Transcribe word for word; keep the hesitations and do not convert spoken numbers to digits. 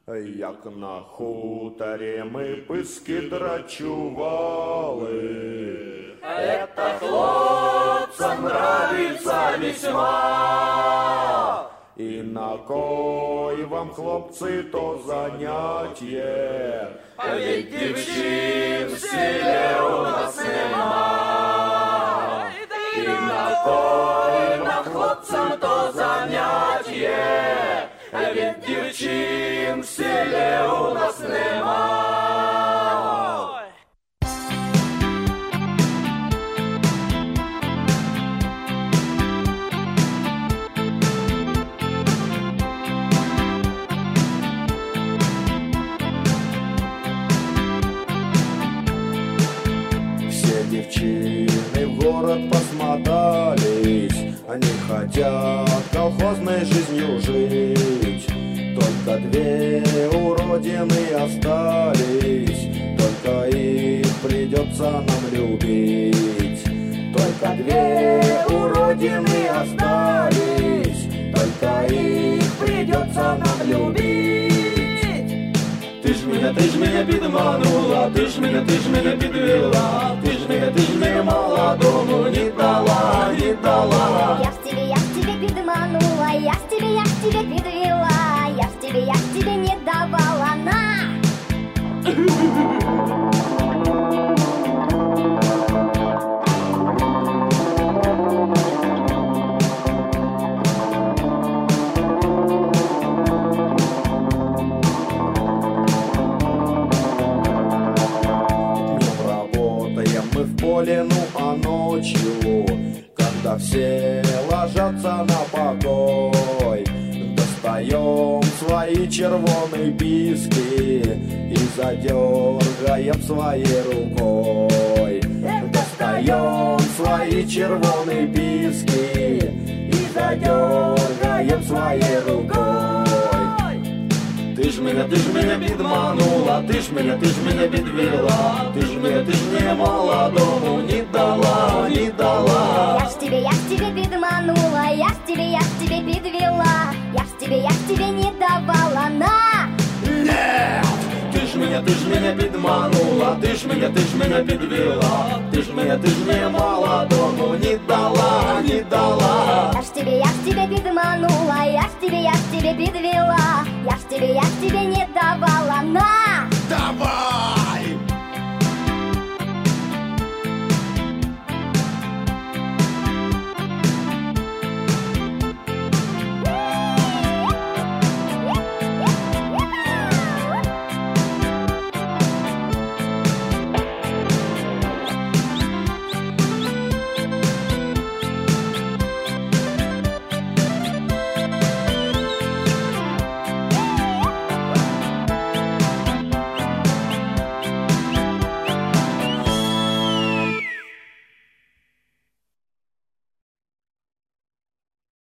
Як на хуторі ми писки драчували. Это хлопцам нравится весьма. І на кой вам, хлопці, то заняття? А ведь девчин в селе у нас нема. И на кой нам, хлопцам, то заняття? А ведь девчин в селе у нас нема. Девчины в город посмотались, они хотят колхозной жизнью жить. Только две уродины остались, только их придется нам любить. Только две уродины остались, только их придется нам любить. Ты ж меня, ты ж меня підманула, ты ж меня, ты ж меня підвела, ты ж меня, ты ж мне молодому не дала, не дала. Я ж тебе, я ж тебе підманула, я ж тебе, я ж тебе підвела, я ж тебе, я ж тебе не давала, на! Ну а ночью, когда все ложатся на покой, достаем свои червоные писки и задергаем своей рукой. Достаем свои червоные писки и задергаем своей рукой. Ты ж меня, ты ж меня підманула, ты ж меня, ты ж меня підвела, ты ж меня, ты ж мне молодому не дала, не дала. Я ж тебе, я ж тебе підманула, я ж тебе, я ж тебе підвела, я ж тебе, я ж тебе не давала, на! Нет! Ты ж меня, ты ж меня підманула, ты ж меня, ты ж меня підвела, ты ж меня, ты ж мне молодому не дала, не дала. Я ж тебе, я ж тебе підманула, я ж тебе, я ж тебе підвела, я ж тебе